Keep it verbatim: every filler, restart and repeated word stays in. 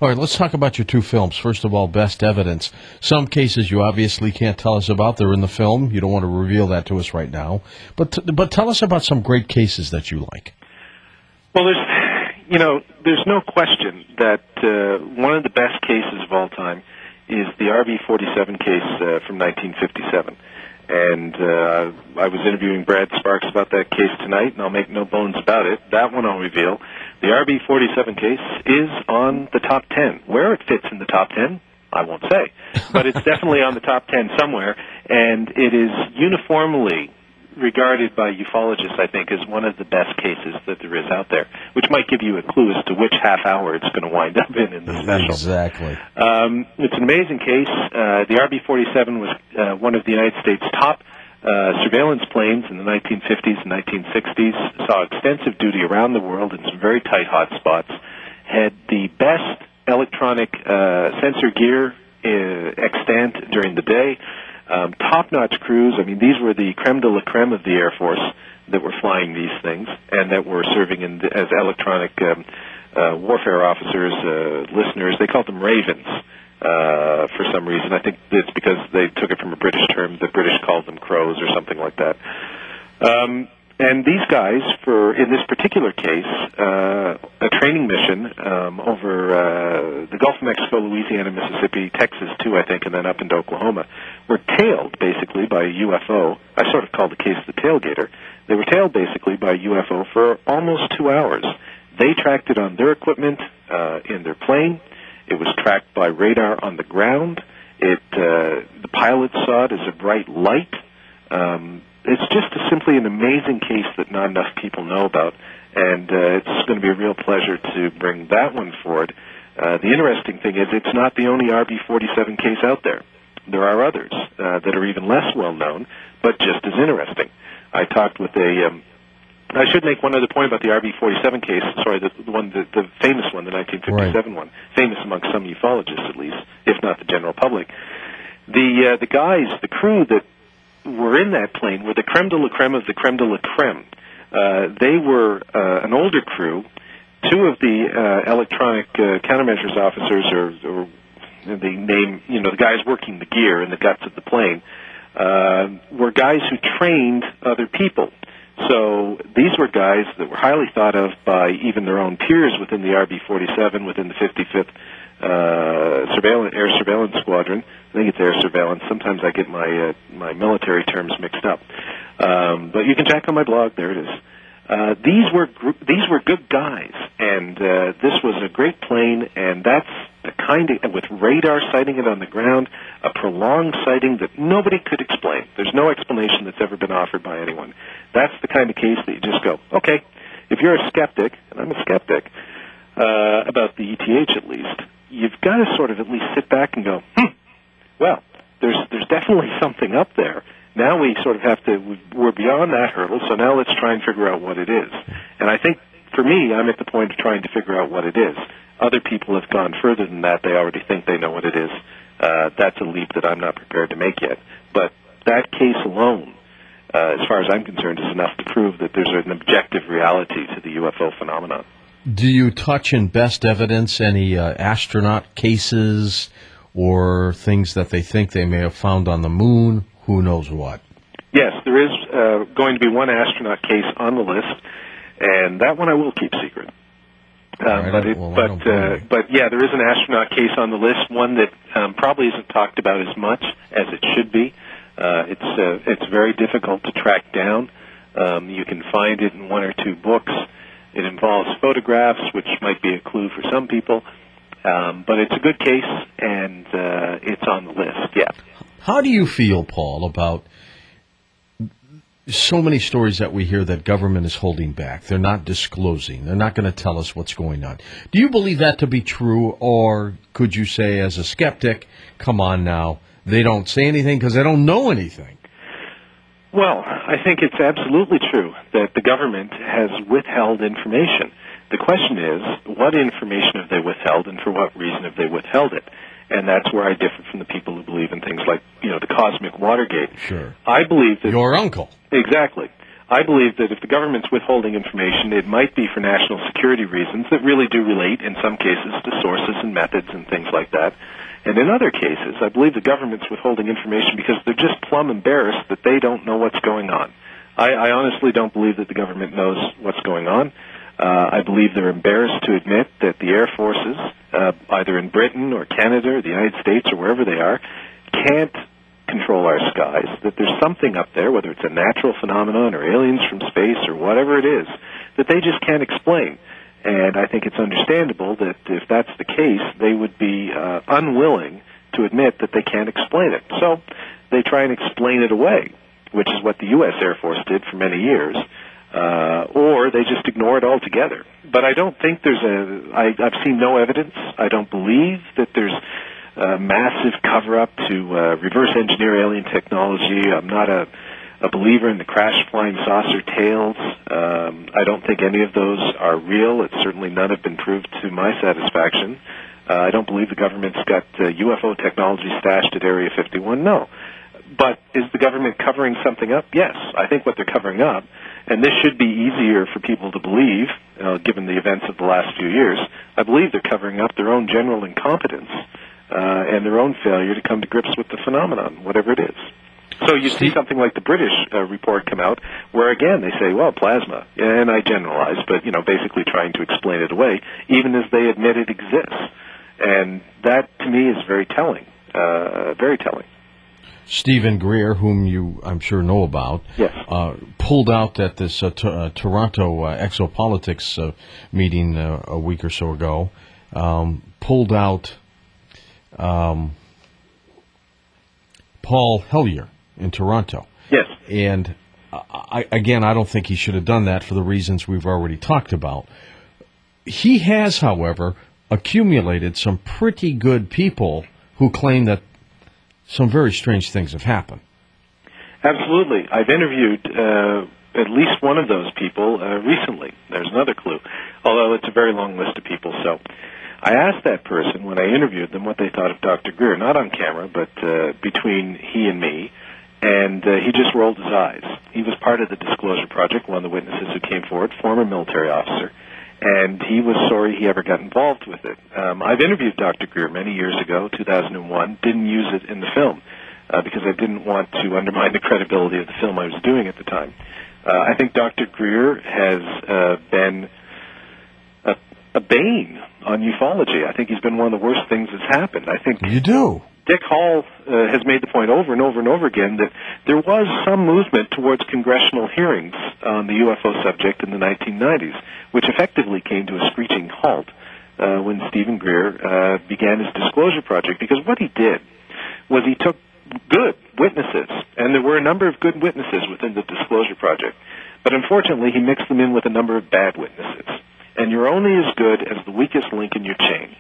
All right, let's talk about your two films. First of all, Best Evidence. Some cases you obviously can't tell us about. They're in the film. You don't want to reveal that to us right now. But t- but tell us about some great cases that you like. Well, there's, you know, there's no question that uh, one of the best cases of all time is the R B forty-seven case uh, from nineteen fifty-seven. And uh, I was interviewing Brad Sparks about that case tonight, and I'll make no bones about it. That one I'll reveal. The R B forty-seven case is on the top ten. Where it fits in the top ten, I won't say. But it's definitely on the top ten somewhere, and it is uniformly regarded by ufologists, I think, as one of the best cases that there is out there, which might give you a clue as to which half hour it's going to wind up in in the special. Exactly. Um, it's an amazing case. Uh, the R B forty-seven was uh, one of the United States' top uh, surveillance planes in the nineteen fifties and nineteen sixties, saw extensive duty around the world in some very tight hot spots, had the best electronic uh, sensor gear uh, extant during the day, um, top-notch crews. I mean, these were the creme de la creme of the Air Force that were flying these things and that were serving in the, as electronic um, uh, warfare officers, uh, listeners. They called them Ravens. Uh, for some reason. I think it's because they took it from a British term. The British called them crows or something like that. Um, and these guys, for in this particular case, uh, a training mission um, over uh, the Gulf of Mexico, Louisiana, Mississippi, Texas too, I think, and then up into Oklahoma, were tailed basically by a U F O. I sort of call the case the tailgater. They were tailed basically by a U F O for almost two hours. They tracked it on their equipment uh, in their plane. It was tracked by radar on the ground. It, uh, the pilots saw it as a bright light. Um, it's just a, simply an amazing case that not enough people know about, and uh, it's going to be a real pleasure to bring that one forward. Uh, the interesting thing is it's not the only R B forty-seven case out there. There are others uh, that are even less well known, but just as interesting. I talked with a... Um, I should make one other point about the R B forty-seven case. Sorry, the, the one, the, the famous one, the nineteen fifty-seven right. one, famous among some ufologists at least, if not the general public. The uh, the guys, the crew that were in that plane were the creme de la creme of the creme de la creme. Uh, they were uh, an older crew. Two of the uh, electronic uh, countermeasures officers, or, or the name, you know, the guys working the gear and the guts of the plane, uh, were guys who trained other people. So these were guys that were highly thought of by even their own peers within the R B forty-seven, within the fifty-fifth uh, surveillance, Air Surveillance Squadron. I think it's Air Surveillance. Sometimes I get my uh, my military terms mixed up. Um, but you can check on my blog. There it is. Uh, these were gr- these were good guys, and uh, this was a great plane, and that's the kind of, with radar sighting it on the ground, a prolonged sighting that nobody could explain. There's no explanation that's ever been offered by anyone. That's the kind of case that you just go, okay, if you're a skeptic, and I'm a skeptic, uh, about the E T H at least, you've got to sort of at least sit back and go, hmm, well, there's there's definitely something up there. Now we sort of have to, we're beyond that hurdle, so now let's try and figure out what it is. And I think, for me, I'm at the point of trying to figure out what it is. Other people have gone further than that. They already think they know what it is. Uh, that's a leap that I'm not prepared to make yet. But that case alone, uh, as far as I'm concerned, is enough to prove that there's an objective reality to the U F O phenomenon. Do you touch in Best Evidence any uh, astronaut cases or things that they think they may have found on the moon? Who knows what? Yes, there is uh, going to be one astronaut case on the list, and that one I will keep secret. Um, right, but it, well, but uh, but yeah, there is an astronaut case on the list, one that um, probably isn't talked about as much as it should be. Uh, it's uh, it's very difficult to track down. Um, you can find it in one or two books. It involves photographs, which might be a clue for some people. Um, but it's a good case, and uh, it's on the list. Yeah. How do you feel, Paul, about so many stories that we hear that government is holding back? They're not disclosing. They're not going to tell us what's going on. Do you believe that to be true, or could you say as a skeptic, come on now, they don't say anything because they don't know anything? Well, I think it's absolutely true that the government has withheld information. The question is, what information have they withheld, and for what reason have they withheld it? And that's where I differ from the people who believe in things like, you know, the cosmic Watergate. Sure. I believe that... Your uncle. Exactly. I believe that if the government's withholding information, it might be for national security reasons that really do relate, in some cases, to sources and methods and things like that. And in other cases, I believe the government's withholding information because they're just plumb embarrassed that they don't know what's going on. I, I honestly don't believe that the government knows what's going on. Uh, I believe they're embarrassed to admit that the air forces, uh, either in Britain or Canada or the United States or wherever they are, can't control our skies, that there's something up there, whether it's a natural phenomenon or aliens from space or whatever it is, that they just can't explain. And I think it's understandable that if that's the case, they would be uh, unwilling to admit that they can't explain it. So they try and explain it away, which is what the U S Air Force did for many years, uh, or they just ignore it altogether. But I don't think there's a, I, I've seen no evidence. I don't believe that there's a massive cover-up to uh, reverse engineer alien technology. I'm not a a believer in the crash flying saucer tales. Um, I don't think any of those are real. It's certainly none have been proved to my satisfaction. Uh, I don't believe the government's got uh, U F O technology stashed at Area fifty-one. No. But is the government covering something up? Yes. I think what they're covering up, and this should be easier for people to believe, uh, given the events of the last few years, I believe they're covering up their own general incompetence uh, and their own failure to come to grips with the phenomenon, whatever it is. So you see something like the British uh, report come out, where again they say, well, plasma, and I generalize, but you know, basically trying to explain it away, even as they admit it exists, and that to me is very telling, uh, very telling. Stephen Greer, whom you I'm sure know about, yes, uh, pulled out at this uh, t- uh, Toronto uh, Exopolitics uh, meeting uh, a week or so ago. Um, pulled out um, Paul Hellyer in Toronto. Yes. And I, again, I don't think he should have done that for the reasons we've already talked about. He has, however, accumulated some pretty good people who claim that some very strange things have happened. Absolutely. I've interviewed uh, at least one of those people uh, recently. There's another clue, although it's a very long list of people. So I asked that person when I interviewed them what they thought of Doctor Greer, not on camera, but uh, between he and me. And uh, he just rolled his eyes. He was part of the Disclosure Project, one of the witnesses who came forward, former military officer, and he was sorry he ever got involved with it. Um, I've interviewed Doctor Greer many years ago, two thousand one, didn't use it in the film uh, because I didn't want to undermine the credibility of the film I was doing at the time. Uh, I think Doctor Greer has uh, been a, a bane on ufology. I think he's been one of the worst things that's happened. I think you do. Dick Hall uh, has made the point over and over and over again that there was some movement towards congressional hearings on the U F O subject in the nineteen nineties, which effectively came to a screeching halt uh, when Stephen Greer uh, began his Disclosure Project, because what he did was he took good witnesses, and there were a number of good witnesses within the Disclosure Project, but unfortunately he mixed them in with a number of bad witnesses. And you're only as good as the weakest link in your chain.